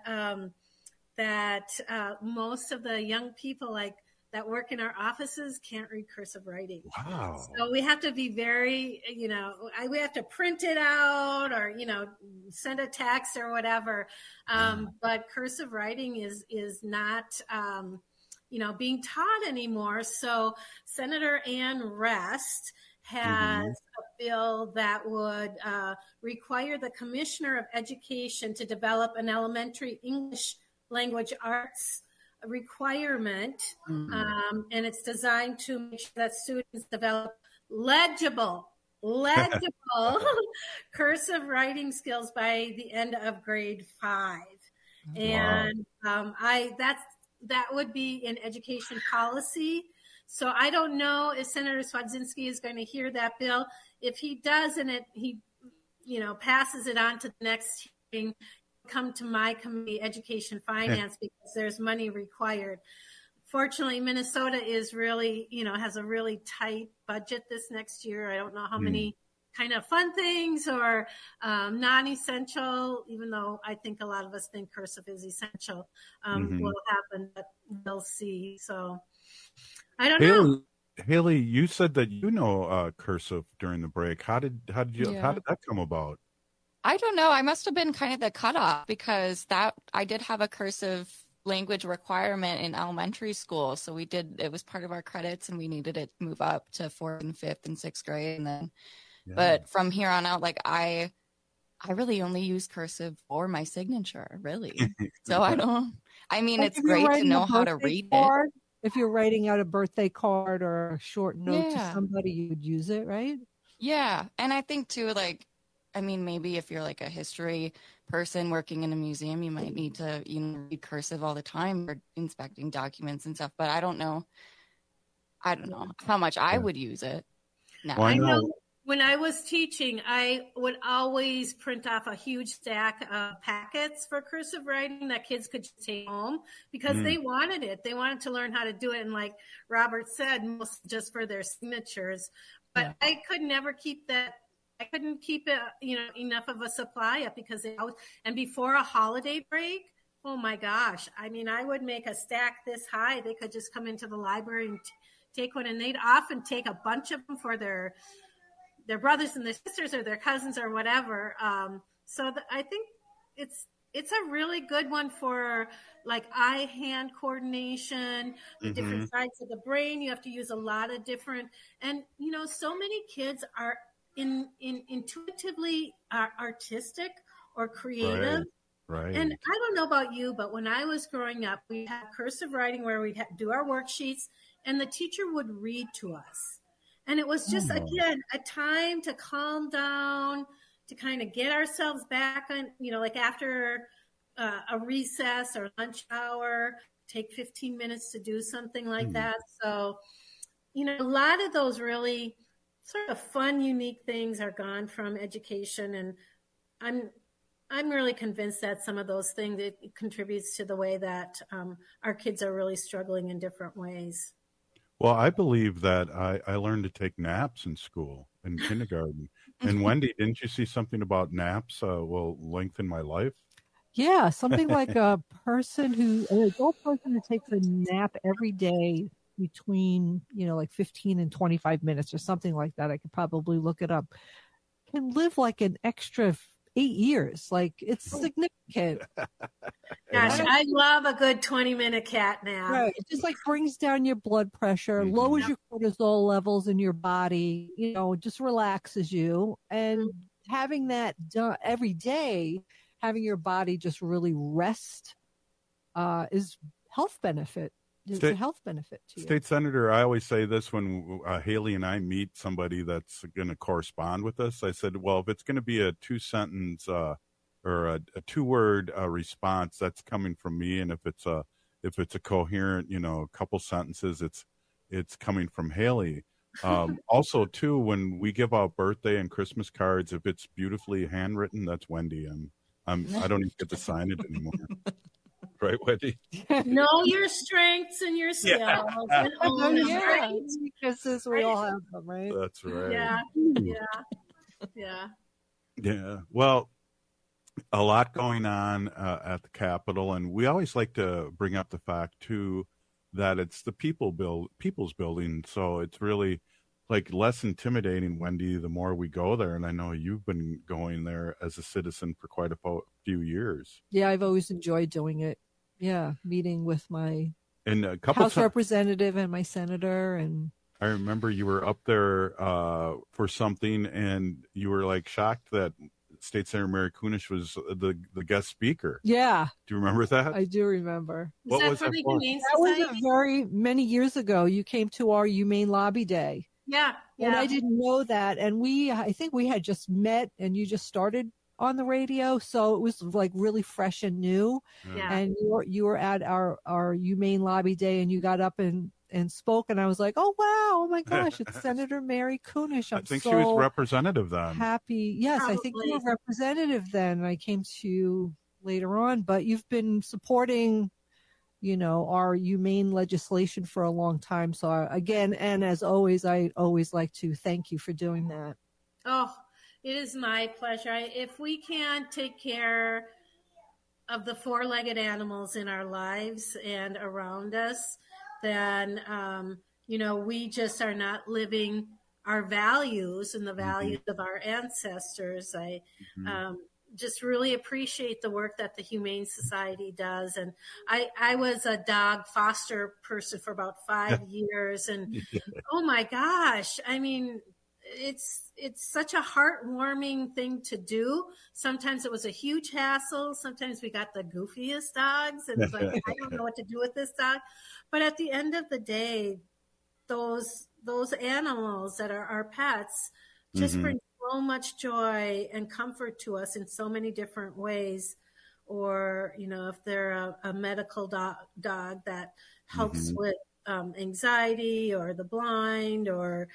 most of the young people that work in our offices can't read cursive writing. Wow. So we have to be very, we have to print it out or, send a text or whatever. But cursive writing is not, being taught anymore. So Senator Ann Rest has a bill that would require the Commissioner of Education to develop an elementary English language arts requirement, and it's designed to make sure that students develop legible cursive writing skills by the end of grade 5. Wow. And that would be in education policy. So I don't know if Senator Swedzinski is going to hear that bill. If he does, and he passes it on to the next hearing, come to my committee, Education Finance, because there's money required. Fortunately, Minnesota is really, has a really tight budget this next year. I don't know how many kind of fun things or non-essential, even though I think a lot of us think cursive is essential, will happen, but we'll see. So I don't know. Haley, you said that cursive during the break. How did that come about? I don't know. I must have been kind of the cutoff because I did have a cursive language requirement in elementary school. So it was part of our credits and we needed it to move up to 4th and 5th and 6th grade. And then, but from here on out, I really only use cursive for my signature, really. So it's great to know how to read it. If you're writing out a birthday card or a short note to somebody, you would use it, right? Yeah. And I think too, maybe if you're like a history person working in a museum, you might need to, read cursive all the time for inspecting documents and stuff. But I don't know how much I would use it. No. I know when I was teaching, I would always print off a huge stack of packets for cursive writing that kids could take home because they wanted it. They wanted to learn how to do it. And like Robert said, most just for their signatures. But I could never keep that. I couldn't keep it, enough of a supply up because and before a holiday break, oh my gosh. I would make a stack this high. They could just come into the library and take one, and they'd often take a bunch of them for their brothers and their sisters or their cousins or whatever. I think it's a really good one for like eye-hand coordination, the different sides of the brain. You have to use a lot of different, and so many kids are intuitively artistic or creative. Right. And I don't know about you, but when I was growing up, we had cursive writing where we'd do our worksheets and the teacher would read to us. And it was just, again, a time to calm down, to kind of get ourselves back on, like after a recess or lunch hour, take 15 minutes to do something like that. So, a lot of those really sort of fun, unique things are gone from education. And I'm really convinced that some of those things, it contributes to the way that our kids are really struggling in different ways. Well, I believe that I learned to take naps in school, in kindergarten. And Wendy, didn't you see something about naps will lengthen my life? Yeah, something like an adult person who takes a nap every day between, like 15 and 25 minutes or something like that. I could probably look it up. Can live like an extra 8 years. Like, it's significant. Gosh, I love a good 20-minute cat nap. Right. It just like brings down your blood pressure, lowers your cortisol levels in your body, just relaxes you. And having that done every day, having your body just really rest is health benefit. It's a health benefit to you. State Senator, I always say this when Haley and I meet somebody that's going to correspond with us. I said, well, if it's going to be a 2-sentence or a 2-word response, that's coming from me. And if it's a coherent, a couple sentences, it's coming from Haley. Also, too, when we give out birthday and Christmas cards, if it's beautifully handwritten, that's Wendy. I don't even get to sign it anymore. Right, Wendy? Know your strengths and your skills. And own them, right? Because we all have them, right? That's right. Yeah. Well, a lot going on at the Capitol, and we always like to bring up the fact too that it's the people's building, so it's really like less intimidating, Wendy, the more we go there. And I know you've been going there as a citizen for quite a few years. Yeah, I've always enjoyed doing it. Yeah, meeting with my House representative and my senator. And I remember you were up there for something, and you were like shocked that State Senator Mary Kunesh was the guest speaker. Yeah. Do you remember that? I do remember. What was that for? That was very many years ago. You came to our Humane Lobby Day. Yeah. And I didn't know that. And I think we had just met and you just started on the radio. So it was like really fresh and new. Yeah. And you were at our Humane Lobby Day and you got up and spoke. And I was like, oh, wow. Oh, my gosh. It's Senator Mary Kunesh. I think she was representative then. Happy. Yes, probably. I think you were representative then. I came to you later on. But you've been supporting our humane legislation for a long time. So again, and as always, I always like to thank you for doing that. Oh, it is my pleasure. If we can take care of the 4-legged animals in our lives and around us, then, we just are not living our values and the values of our ancestors. I just really appreciate the work that the Humane Society does. And I was a dog foster person for about 5 years. And oh my gosh, I mean, it's such a heartwarming thing to do. Sometimes it was a huge hassle. Sometimes we got the goofiest dogs and it's like, I don't know what to do with this dog. But at the end of the day, those animals that are our pets just bring so much joy and comfort to us in so many different ways. Or, if they're a medical dog that helps with anxiety or the blind or,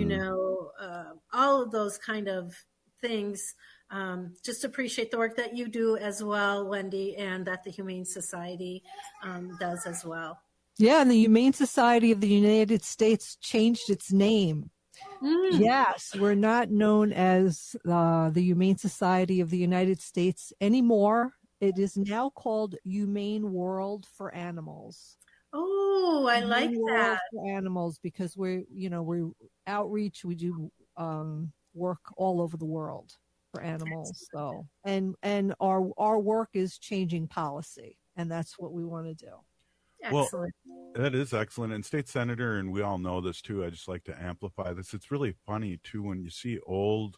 all of those kind of things. Just appreciate the work that you do as well, Wendy, and that the Humane Society does as well. Yeah, and the Humane Society of the United States changed its name. Yes, we're not known as the Humane Society of the United States anymore. It is now called Humane World for Animals. Oh, I like that. For animals, because we're outreach. We do work all over the world for animals. So, and our work is changing policy, and that's what we want to do. Excellent. Well, that is excellent. And State Senator, and we all know this too, I just like to amplify this. It's really funny too when you see old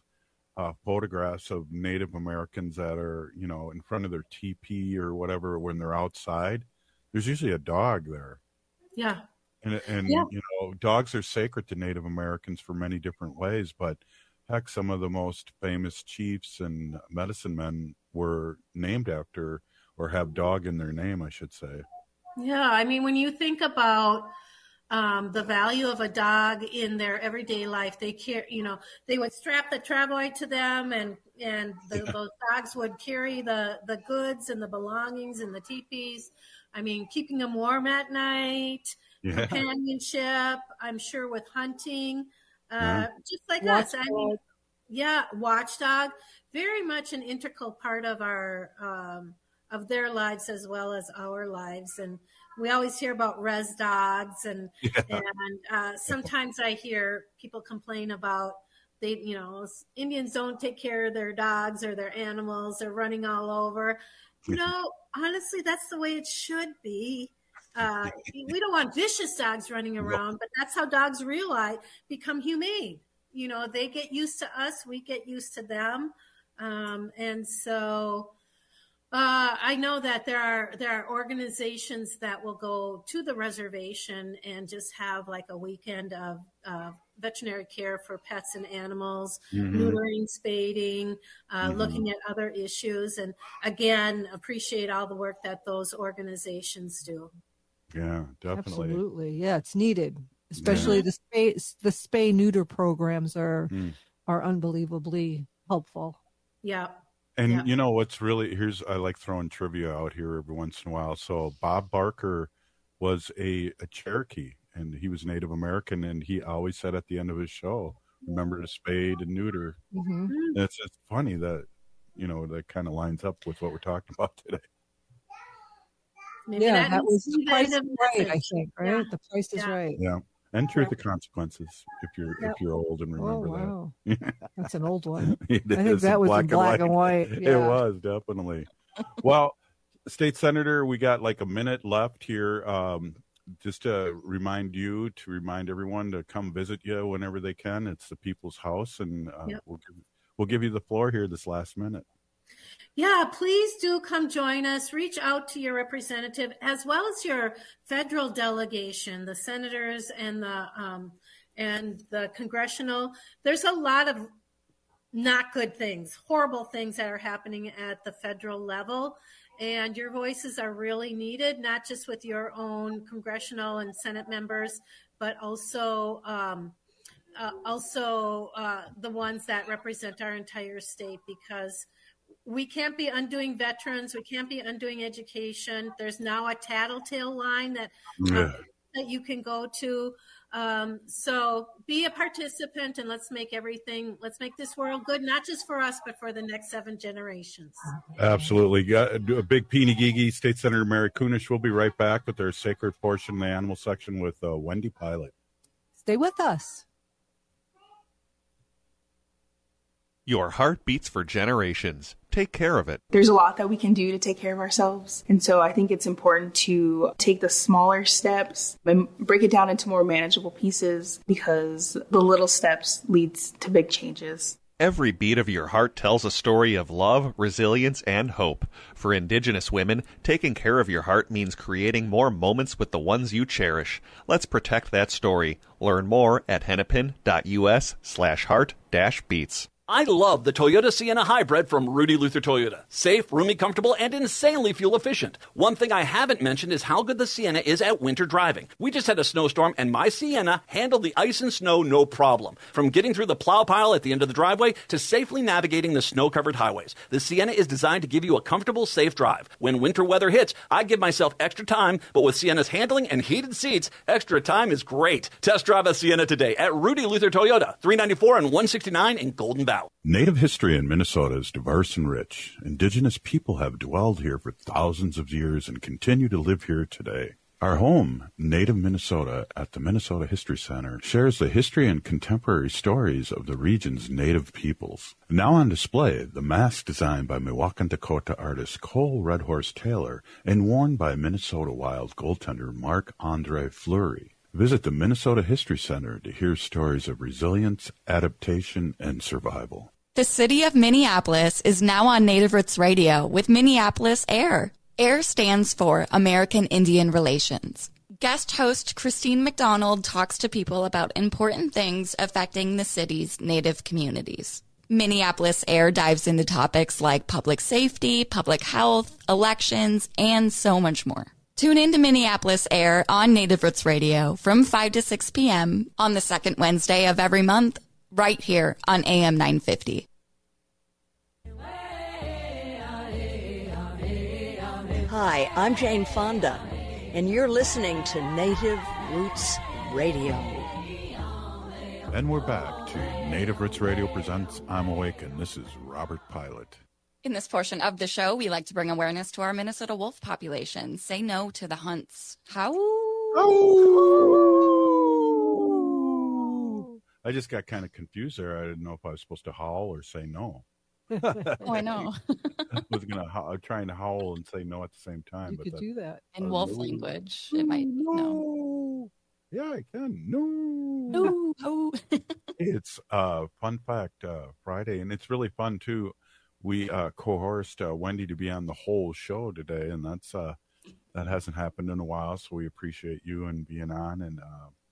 photographs of Native Americans that are, in front of their teepee or whatever when they're outside. There's usually a dog there. Yeah. And dogs are sacred to Native Americans for many different ways, but heck, some of the most famous chiefs and medicine men were named after, or have dog in their name, I should say. Yeah, I mean, when you think about the value of a dog in their everyday life, they care. They would strap the travois to them, and those dogs would carry the goods and the belongings and the teepees. I mean, keeping them warm at night, companionship. I'm sure with hunting, just like us. I mean, watchdog, very much an integral part of our of their lives as well as our lives. And we always hear about res dogs, and sometimes I hear people complain about Indians don't take care of their dogs or their animals. They're running all over. Honestly, that's the way it should be. We don't want vicious dogs running around, but that's how dogs become humane. They get used to us, we get used to them. And so I know that there are organizations that will go to the reservation and just have like a weekend of veterinary care for pets and animals, neutering, spading, looking at other issues. And again, appreciate all the work that those organizations do. Yeah, definitely. Absolutely. Yeah, it's needed. Especially the spay neuter programs are unbelievably helpful. Yeah. And what's really, I like throwing trivia out here every once in a while. So Bob Barker was a Cherokee, and he was Native American, and he always said at the end of his show, remember to spade and neuter. Mm-hmm. And it's funny that, that kind of lines up with what we're talking about today. Maybe that was The Price is Right, I think, right? Yeah. The Price is Right. Yeah. And Truth of Consequences, if you're old and remember that. That's an old one. I think that was in black and white. Yeah. It was, definitely. Well, State Senator, we got like a minute left here. Just to remind everyone to come visit you whenever they can. It's the People's House, and we'll give you the floor here this last minute. Yeah, please do come join us. Reach out to your representative as well as your federal delegation, the senators and the congressional. There's a lot of not good things, horrible things that are happening at the federal level. And your voices are really needed, not just with your own congressional and Senate members, but also the ones that represent our entire state, because we can't be undoing veterans. We can't be undoing education. There's now a tattletale line that you can go to. So be a participant, and let's make this world good, not just for us, but for the next 7 generations. Absolutely. A big peeny geegy. State Senator Mary Kunesh will be right back with their sacred portion, the animal section, with Wendy Pilot. Stay with us. Your heart beats for generations. Take care of it. There's a lot that we can do to take care of ourselves. And so I think it's important to take the smaller steps and break it down into more manageable pieces, because the little steps leads to big changes. Every beat of your heart tells a story of love, resilience, and hope. For Indigenous women, taking care of your heart means creating more moments with the ones you cherish. Let's protect that story. Learn more at hennepin.us/heart-beats. I love the Toyota Sienna Hybrid from Rudy Luther Toyota. Safe, roomy, comfortable, and insanely fuel efficient. One thing I haven't mentioned is how good the Sienna is at winter driving. We just had a snowstorm, and my Sienna handled the ice and snow no problem. From getting through the plow pile at the end of the driveway to safely navigating the snow-covered highways, the Sienna is designed to give you a comfortable, safe drive. When winter weather hits, I give myself extra time, but with Sienna's handling and heated seats, extra time is great. Test drive a Sienna today at Rudy Luther Toyota, 394 and 169 in Golden Valley. Native history in Minnesota is diverse and rich. Indigenous people have dwelled here for thousands of years and continue to live here today. Our home, Native Minnesota, at the Minnesota History Center, shares the history and contemporary stories of the region's Native peoples. Now on display, the mask designed by Miwok, Dakota artist Cole Red Horse Taylor and worn by Minnesota Wild goaltender Marc-Andre Fleury. Visit the Minnesota History Center to hear stories of resilience, adaptation, and survival. The city of Minneapolis is now on Native Roots Radio with Minneapolis AIR. AIR stands for American Indian Relations. Guest host Christine McDonald talks to people about important things affecting the city's Native communities. Minneapolis AIR dives into topics like public safety, public health, elections, and so much more. Tune in to Minneapolis AIR on Native Roots Radio from 5 to 6 p.m. on the second Wednesday of every month, right here on AM 950. Hi, I'm Jane Fonda, and you're listening to Native Roots Radio. And we're back to Native Roots Radio presents I'm Awake, and this is Robert Pilot. In this portion of the show, we like to bring awareness to our Minnesota wolf population. Say no to the hunts. How? I just got kind of confused there. I didn't know if I was supposed to howl or say no. Oh, I know. I was trying to howl and say no at the same time. You could do that. In wolf language, it might be no. Yeah, I can. No. No. It's fun fact Friday, and it's really fun too. We coerced Wendy to be on the whole show today, and that's that hasn't happened in a while. So we appreciate you and being on, and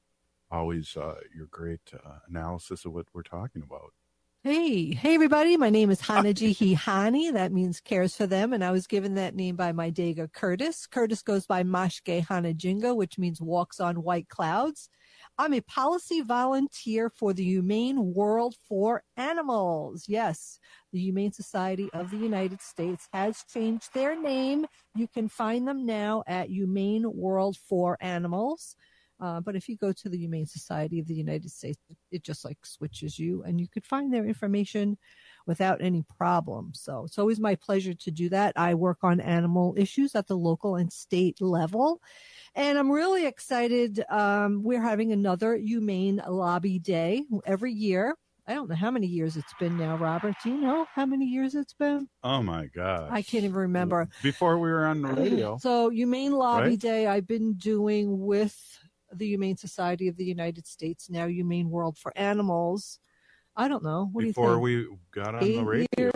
always your great analysis of what we're talking about. Hey, everybody. My name is Hanaji Hihani. That means cares for them. And I was given that name by my Dega Curtis. Curtis goes by Mashke Hanajinga, which means walks on white clouds. I'm a policy volunteer for the Humane World for Animals. Yes, the Humane Society of the United States has changed their name. You can find them now at Humane World for Animals. But if you go to the Humane Society of the United States, it just like switches you, and you could find their information without any problem. So it's always my pleasure to do that. I work on animal issues at the local and state level, and I'm really excited. We're having another Humane Lobby Day every year. I don't know how many years it's been now, Robert. Do you know how many years it's been? Oh, my gosh. I can't even remember. Before we were on the radio. So Humane Lobby Day I've been doing with the Humane Society of the United States, now Humane World for Animals. I don't know. What Before do you think? we got on the radio. Years,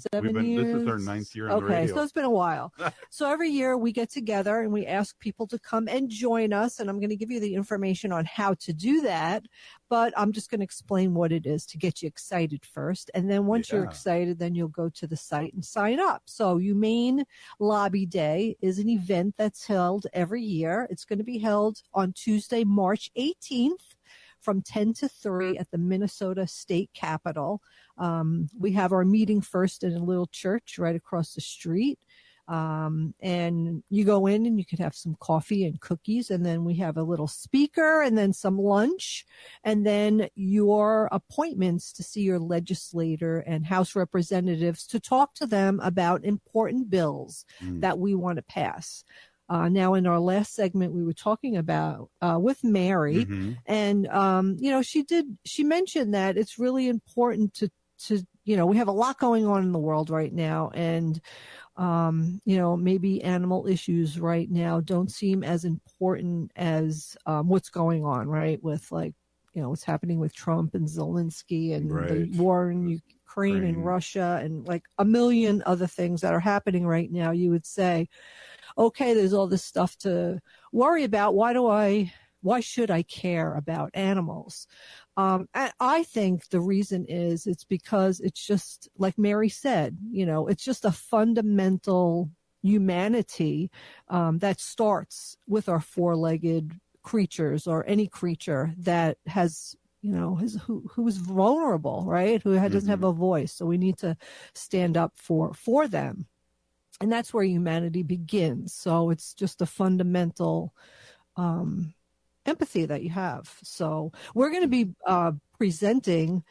7 years? This is our 9th year on the radio. Okay, so it's been a while. So every year we get together and we ask people to come and join us, and I'm going to give you the information on how to do that, but I'm just going to explain what it is to get you excited first. And then once you're excited, then you'll go to the site and sign up. So Humane Lobby Day is an event that's held every year. It's going to be held on Tuesday, March 18th. From 10 to 3 at the Minnesota State Capitol. We have our meeting first in a little church right across the street. And you go in and you can have some coffee and cookies. And then we have a little speaker and then some lunch. And then your appointments to see your legislator and House representatives to talk to them about important bills that we want to pass. Now, in our last segment, we were talking about with Mary, and she mentioned that it's really important to we have a lot going on in the world right now, and maybe animal issues right now don't seem as important as what's going on, right? With what's happening with Trump and Zelensky and the war in Ukraine and Russia and like a million other things that are happening right now. You would say, okay, there's all this stuff to worry about. Why should I care about animals? I think the reason is it's because it's just like Mary said, it's just a fundamental humanity that starts with our four-legged creatures or any creature that has, who is vulnerable, right? Who doesn't have a voice. So we need to stand up for them. And that's where humanity begins. So it's just a fundamental empathy that you have. So we're going to be presenting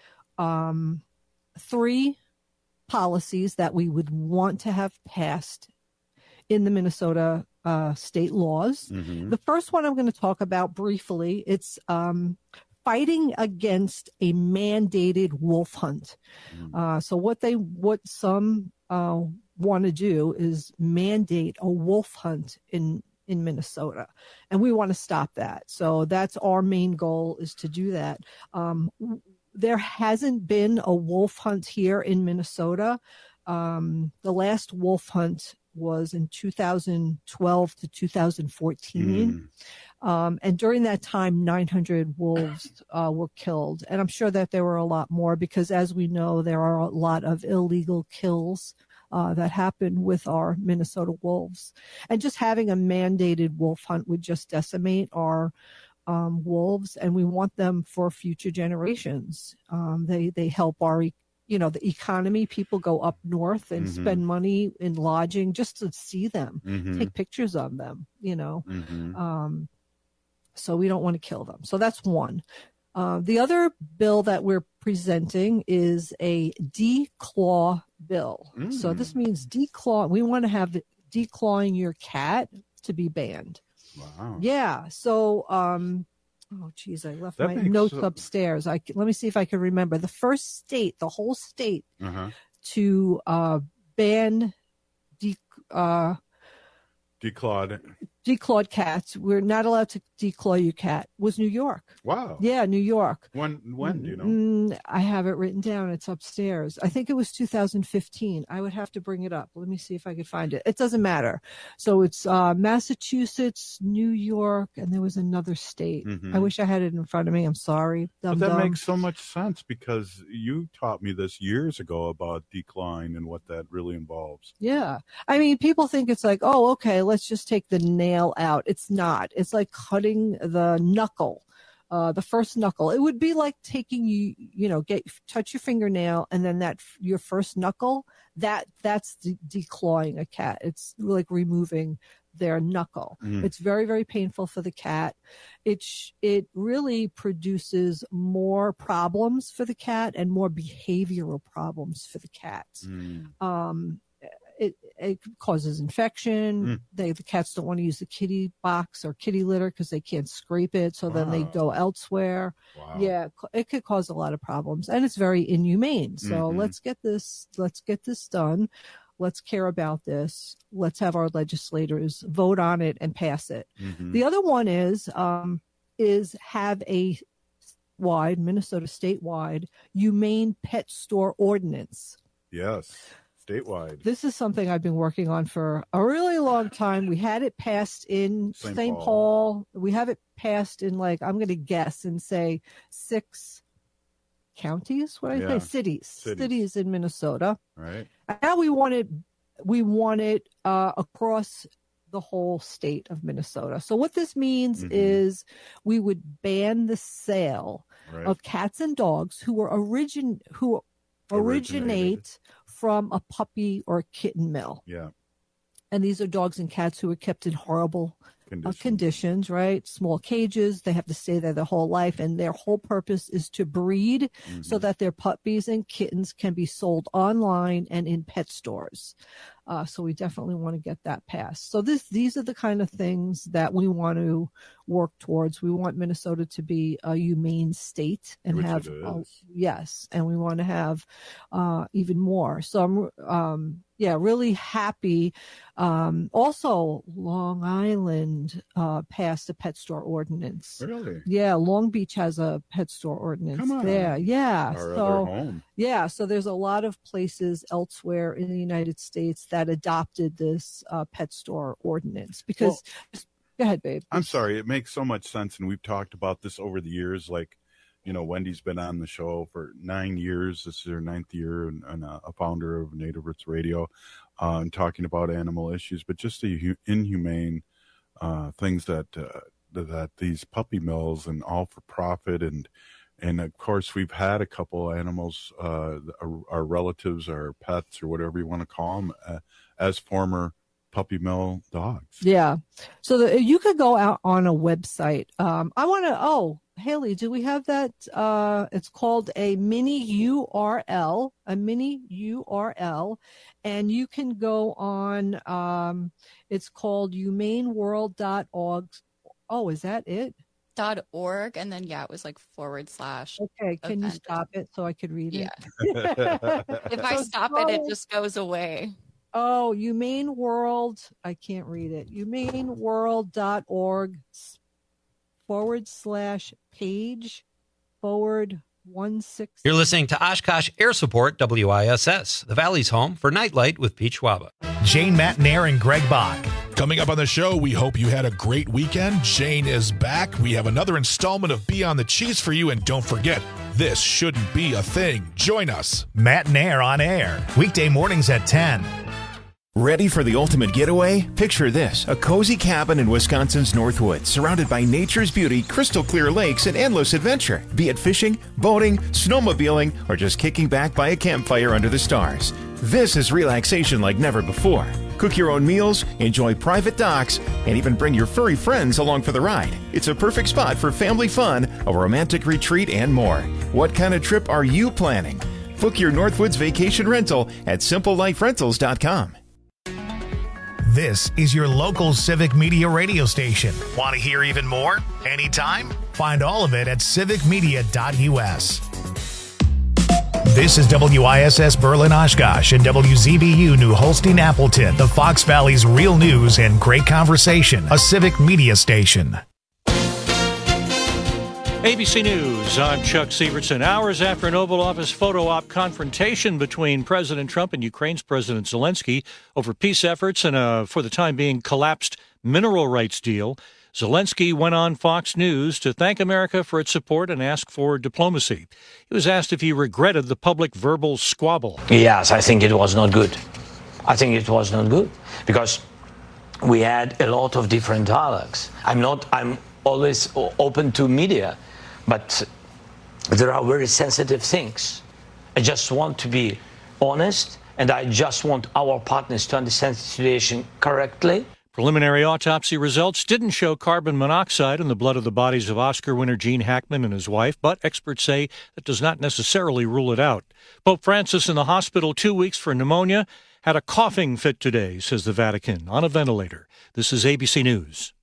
3 policies that we would want to have passed in the Minnesota state laws. The first one I'm going to talk about briefly, it's fighting against a mandated wolf hunt. So what some want to do is mandate a wolf hunt in Minnesota, and we want to stop that. So that's our main goal, is to do that. there hasn't been a wolf hunt here in Minnesota. The last wolf hunt was in 2012 to 2014. And during that time, 900 wolves were killed. And I'm sure that there were a lot more because, as we know, there are a lot of illegal kills that happen with our Minnesota wolves. And just having a mandated wolf hunt would just decimate our wolves, and we want them for future generations. They help our the economy. People go up north and spend money in lodging just to see them, take pictures of them, so we don't want to kill them. So that's one. The other bill that we're presenting is a declaw bill. So this means declaw. We want to have declawing your cat to be banned. Wow. Yeah. So, oh geez, I left my notes upstairs. Let me see if I can remember. The first state, the whole state, to ban declawed cats. We're not allowed to declaw your cat. Was New York. Wow. Yeah, New York. When do you know? I have it written down. It's upstairs. I think it was 2015. I would have to bring it up. Let me see if I could find it. It doesn't matter. So it's Massachusetts, New York, and there was another state. I wish I had it in front of me. I'm sorry. But that makes so much sense because you taught me this years ago about declawing and what that really involves. Yeah. I mean, people think it's like, oh, okay, let's just take the nail out. It's not. It's like cutting the knuckle, the first knuckle. It would be like taking touch your fingernail and then your first knuckle, that's declawing a cat. It's like removing their knuckle. It's very, very painful for the cat. It really produces more problems for the cat and more behavioral problems for the cats. It causes infection. The cats don't want to use the kitty box or kitty litter because they can't scrape it. So then they go elsewhere. Wow. Yeah, it could cause a lot of problems, and it's very inhumane. So let's get this done. Let's care about this. Let's have our legislators vote on it and pass it. The other one is have a Minnesota statewide humane pet store ordinance. Yes. Statewide. This is something I've been working on for a really long time. We had it passed in St. Paul. We have it passed in I'm going to guess and say 6 counties. Cities in Minnesota. Right. And now we want it across the whole state of Minnesota. So what this means is we would ban the sale of cats and dogs who originate from a puppy or kitten mill. Yeah. And these are dogs and cats who are kept in horrible conditions, right? Small cages. They have to stay there their whole life. And their whole purpose is to breed so that their puppies and kittens can be sold online and in pet stores. So we definitely want to get that passed. So these are the kind of things that we want to work towards. We want Minnesota to be a humane state and and we want to have even more. So I'm really happy. Also, Long Island passed a pet store ordinance. Really? Yeah, Long Beach has a pet store ordinance. Come on. There. Yeah. Our other home. Yeah, so there's a lot of places elsewhere in the United States that adopted this pet store ordinance because. Go ahead, babe. I'm sorry. It makes so much sense, and we've talked about this over the years. Wendy's been on the show for 9 years. This is her 9th year, and a founder of Native Roots Radio, and talking about animal issues, but just the inhumane things that these puppy mills and all for profit and of course we've had a couple animals, our relatives, our pets, or whatever you want to call them, as former puppy mill dogs. Yeah. So you could go out on a website. Haley, do we have that? It's called a mini URL, and you can go on, it's called humaneworld.org. Oh, is that it? .org, and then it was / Okay, can you stop it so I could read it? If I stop it just goes away. Oh, Humane World. I can't read it. humaneworld.org /page/ 16. You're listening to Oshkosh Air Support WISS, the Valley's home for Nightlight with Pete Schwaba. Jane Matnair and Greg Bach. Coming up on the show, we hope you had a great weekend. Jane is back. We have another installment of Beyond the Cheese for you, and don't forget, this shouldn't be a thing. Join us. Matnair on air, weekday mornings at 10. Ready for the ultimate getaway? Picture this, a cozy cabin in Wisconsin's Northwoods, surrounded by nature's beauty, crystal clear lakes, and endless adventure. Be it fishing, boating, snowmobiling, or just kicking back by a campfire under the stars. This is relaxation like never before. Cook your own meals, enjoy private docks, and even bring your furry friends along for the ride. It's a perfect spot for family fun, a romantic retreat, and more. What kind of trip are you planning? Book your Northwoods vacation rental at SimpleLifeRentals.com. This is your local Civic Media radio station. Want to hear even more? Anytime? Find all of it at civicmedia.us. This is WISS Berlin Oshkosh and WZBU New Holstein Appleton, the Fox Valley's real news and great conversation, a Civic Media station. ABC News, I'm Chuck Severson. Hours after an Oval Office photo op confrontation between President Trump and Ukraine's President Zelensky over peace efforts and a, for the time being, collapsed mineral rights deal, Zelensky went on Fox News to thank America for its support and ask for diplomacy. He was asked if he regretted the public verbal squabble. Yes, I think it was not good. I think it was not good because we had a lot of different dialogues. I'm always open to media. But there are very sensitive things. I just want to be honest, and I just want our partners to understand the situation correctly. Preliminary autopsy results didn't show carbon monoxide in the blood of the bodies of Oscar winner Gene Hackman and his wife, but experts say that does not necessarily rule it out. Pope Francis in the hospital 2 weeks for pneumonia had a coughing fit today, says the Vatican, on a ventilator. This is ABC News.